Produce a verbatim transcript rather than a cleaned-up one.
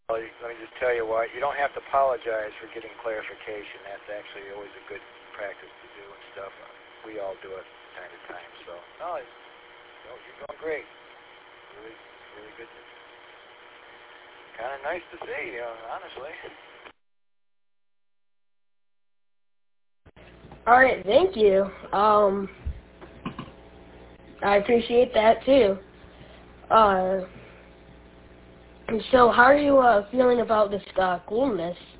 Well, you- let me just tell you what, you don't have to apologize for getting clarification. That's actually always a good practice to do and stuff. We all do it from time to time. So, no, it's, you know, you're doing great. Really, really good. Kind of nice to see, you know, honestly. All right, thank you. Um, I appreciate that too. Uh, so how are you uh, feeling about this uh, coolness?